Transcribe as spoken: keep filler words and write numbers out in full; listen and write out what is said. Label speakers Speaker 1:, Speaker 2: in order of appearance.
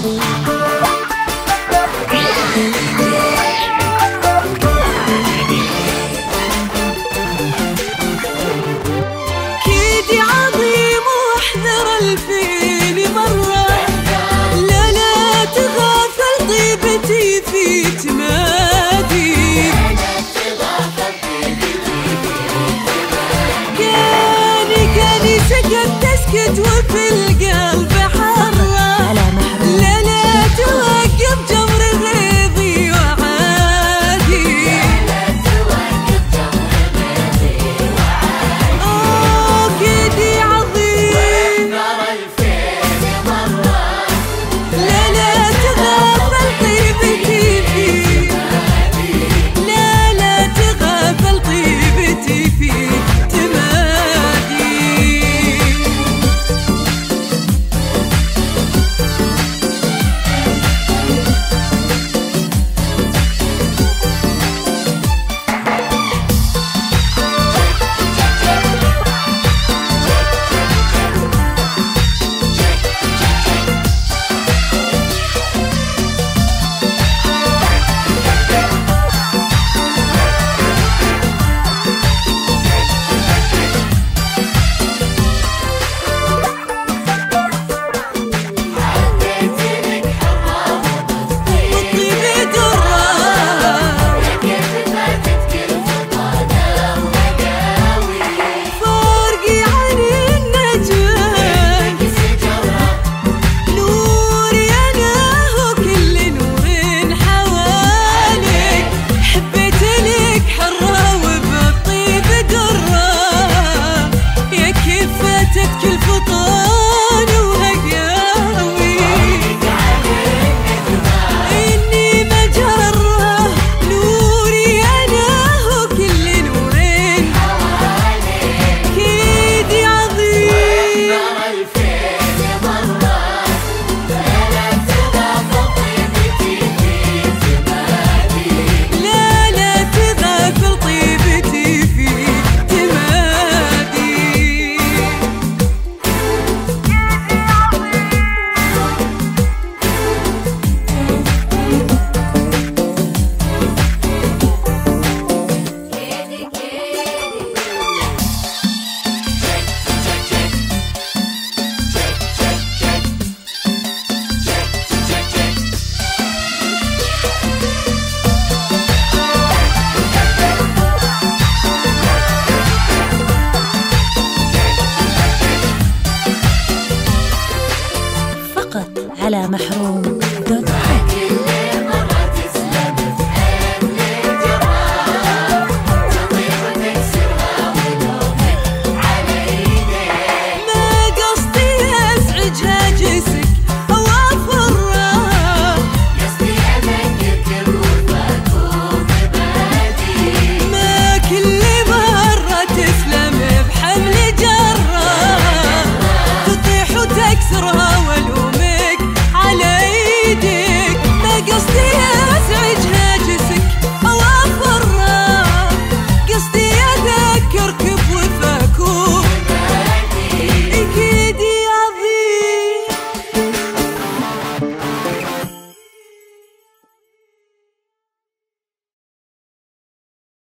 Speaker 1: كيدي عظيم واحذر الفيل مرة، لا لا تغافل طيبتي في تمادي. كاني كاني سكت تسكت وفي القلب حرة، لا لا توقف جمر غيظي وعادي. اوه كيدي عظيم لا لا تغافل طيبتي فيه، لا لا تغافل طيبتي فيه تمادي.
Speaker 2: فقط على محروم دوت كوم.